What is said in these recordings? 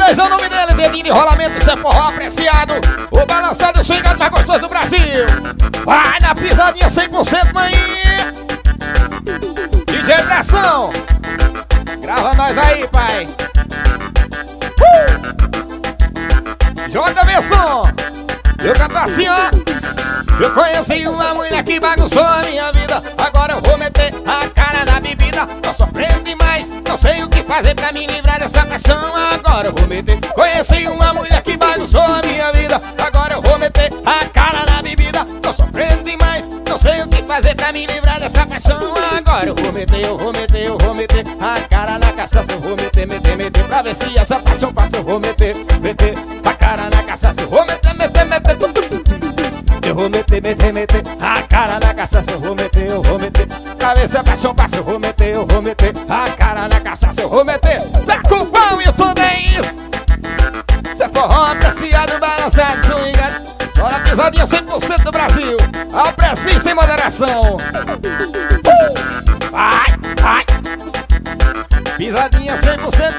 2 é o nome dele, dedinho de rolamento, isso é forró apreciado. O balançado swingado mais gostoso do Brasil. Vai na pisadinha 100%, mãe. DJ Pressão, grava nós aí, pai. Joga Besson. Eu canto assim, ó. Eu conheci uma mulher que bagunçou a minha vida. Agora eu vou meter a cara na bebida. Tô sofrendo demais, não sei o que fazer pra me livrar dessa paixão. Agora eu vou meter. Conheci uma mulher que bagunçou a minha vida. Agora eu vou meter a cara na bebida. Tô sofrendo demais, não sei o que fazer pra me livrar dessa paixão. Agora eu vou meter, eu vou meter, eu vou meter a cara na cachaça. Eu vou meter, meter, meter, pra ver se essa paixão passa. Eu vou meter, meter a cara na cachaça. Eu vou meter, meter, meter. Eu vou meter, meter, meter a cara na cachaça. Eu vou meter, pra ver se a paixão passa. Eu vou meter a cara na cachaça. Eu vou meter, tá com pão e tudo é isso. Cê é forró apreciado, balançado, swingado. Só na pisadinha 100% do Brasil. Aprecie sem moderação. Vai, vai. Pisadinha 100%.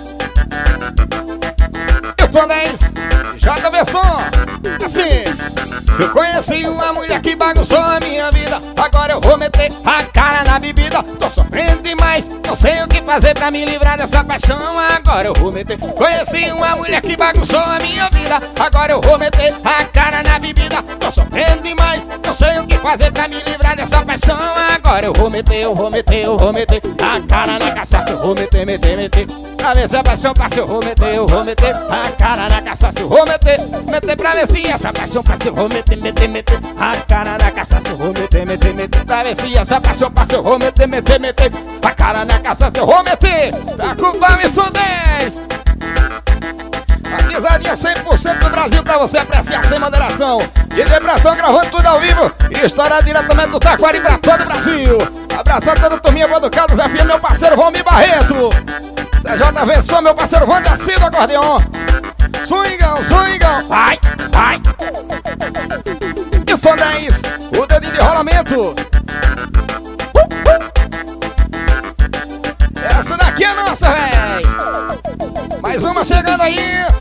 Eu tô 10. Joga Besson. Assim. Eu conheci uma mulher que bagunçou a minha vida. Agora eu vou meter a cara na bebida. Tô sofrendo demais, não sei o que fazer pra me livrar dessa paixão. Agora eu vou meter. Conheci uma mulher que bagunçou a minha vida. Agora eu vou meter a cara na bebida. Tô sofrendo demais, não sei o que fazer pra me livrar dessa paixão. Agora eu vou meter, eu vou meter, eu vou meter a cara na cachaça. Eu vou meter, meter, meter, pra ver se a paixão passa. Eu vou meter a cara na cachaça. Eu vou meter, meter, pra ver se essa paixão passa. Eu vou meter, meter, meter a cara na cachaça. Eu vou meter, meter, meter, pra ver se essa paixão passa. Eu vou meter, meter, meter a cara na cachaça. Eu vou meter, tá com pão e tudo 10. A pisadinha 100% do Brasil pra você apreciar sem moderação. DJ Pressão gravando tudo ao vivo e estourado diretamente do Taquari pra todo o Brasil. Abraçando toda a turminha boa do Caldas FM, meu parceiro Valmir Barreto. CJ Só, meu parceiro Vandercy do acordeon. Swingão, swingão, vai, vai. E o som 10, o dedinho de rolamento. Essa daqui é nossa, véi. Mais uma chegando aí.